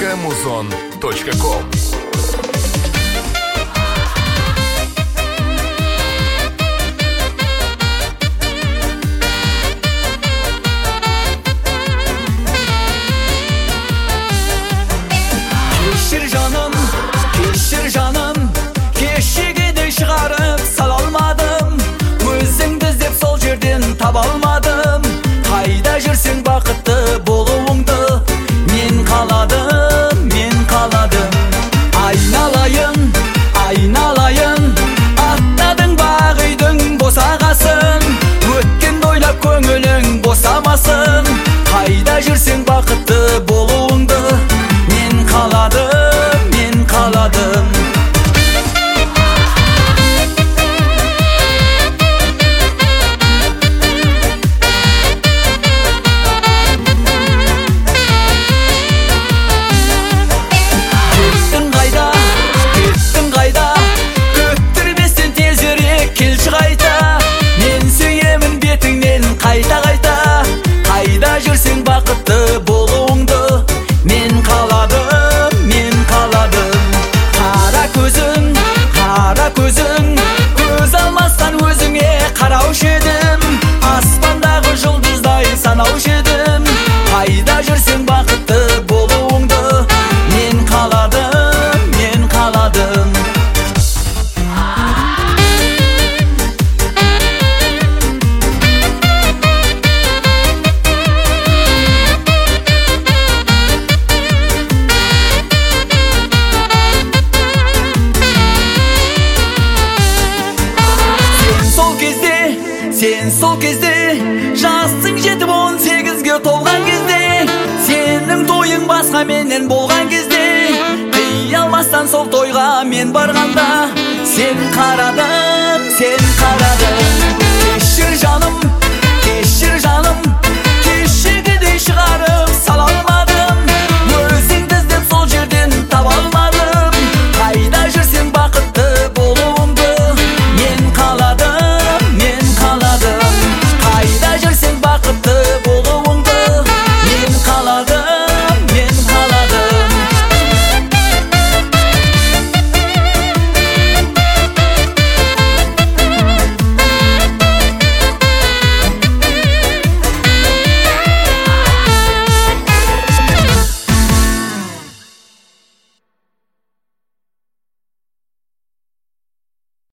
muzon.com. Keşir canım, keşiğini çıkarıp salalmadım. Özüngdü izlep sol жерден таба алмадым. Қайда жүрсең бақытты болуыңды мен қаладым. Айналайын, аттадың бақ үйдің босағасын. Өткенді ойлап көңілің босамасын. Қайда жүрсең бақытты болуыңды мен қаладым. Кеттің қайда, көттірместен тезірек келші қайта. Мен сүйемін бетіңнен қайта. Қайда жүрсең бақытты болуыңды мен қаладым. Қара көзің, көз алмастан өзіңе қараушы едім. Аспандағы жұлдыздай санаушы едім. Қайда жүрсең бақытты болуыңды мен қаладым. Сен сол кезде жасың жетіп 18-ге толған кезде, сенің тойың басқа менен болған кезде, қия алмастан сол тойға мен барғанда, сен қарадың.